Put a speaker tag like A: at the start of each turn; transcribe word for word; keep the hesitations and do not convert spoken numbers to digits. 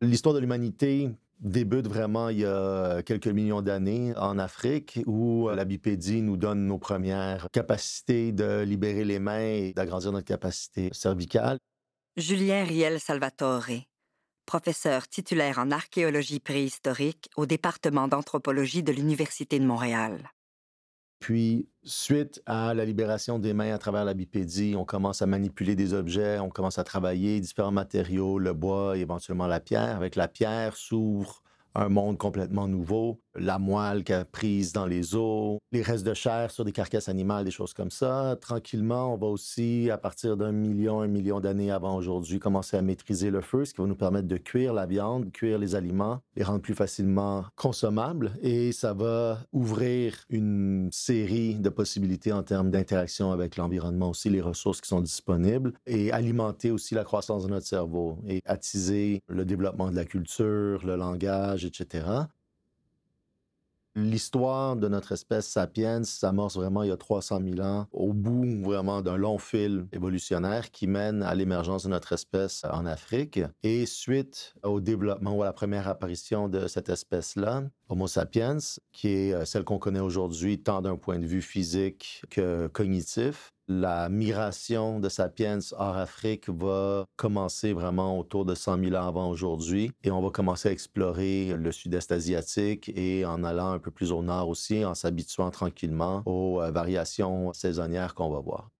A: L'histoire de l'humanité débute vraiment il y a quelques millions d'années en Afrique où la bipédie nous donne nos premières capacités de libérer les mains et d'agrandir notre capacité cervicale.
B: Julien Riel Salvatore, professeur titulaire en archéologie préhistorique au département d'anthropologie de l'Université de Montréal.
A: Puis, suite à la libération des mains à travers la bipédie, on commence à manipuler des objets, on commence à travailler différents matériaux, le bois et éventuellement la pierre. Avec la pierre s'ouvre un monde complètement nouveau. La moelle qui a prise dans les os, les restes de chair sur des carcasses animales, des choses comme ça. Tranquillement, on va aussi, à partir d'un million, un million d'années avant aujourd'hui, commencer à maîtriser le feu, ce qui va nous permettre de cuire la viande, cuire les aliments, les rendre plus facilement consommables. Et ça va ouvrir une série de possibilités en termes d'interaction avec l'environnement aussi, les ressources qui sont disponibles, et alimenter aussi la croissance de notre cerveau et attiser le développement de la culture, le langage, et cetera. L'histoire de notre espèce sapiens s'amorce vraiment il y a trois cent mille ans, au bout vraiment d'un long fil évolutionnaire qui mène à l'émergence de notre espèce en Afrique. Et suite au développement ou à la première apparition de cette espèce-là, Homo sapiens, qui est euh, celle qu'on connaît aujourd'hui tant d'un point de vue physique que cognitif, la migration de sapiens hors Afrique va commencer vraiment autour de cent mille ans avant aujourd'hui et on va commencer à explorer le sud-est asiatique et en allant un peu plus au nord aussi, en s'habituant tranquillement aux euh, variations saisonnières qu'on va voir.